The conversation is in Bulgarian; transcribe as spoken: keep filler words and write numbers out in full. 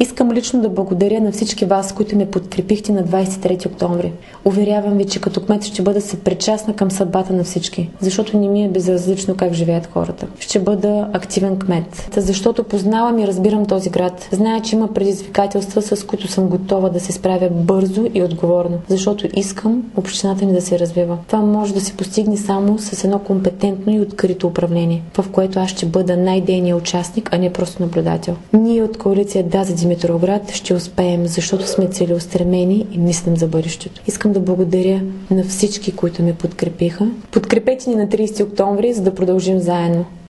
Искам лично да благодаря на всички вас, които ме подкрепихте на двадесет и трети октомври. Уверявам ви, че като кмет ще бъда съпричастна към съдбата на всички, защото не ми е безразлично как живеят хората. Ще бъда активен кмет, защото познавам и разбирам този град. Зная, че има предизвикателства, с които съм готова да се справя бързо и отговорно, защото искам общината ни да се развива. Това може да се постигне само с едно компетентно и открито управление, в което аз ще бъда най-дейният участник, а не просто наблюдател. Ние от коалиция Да за Димитровград ще успеем, защото сме целеустремени и мислим за бъдещето. Искам да благодаря на всички, които ме подкрепиха. Подкрепете ни на тридесети октомври, за да продължим заедно.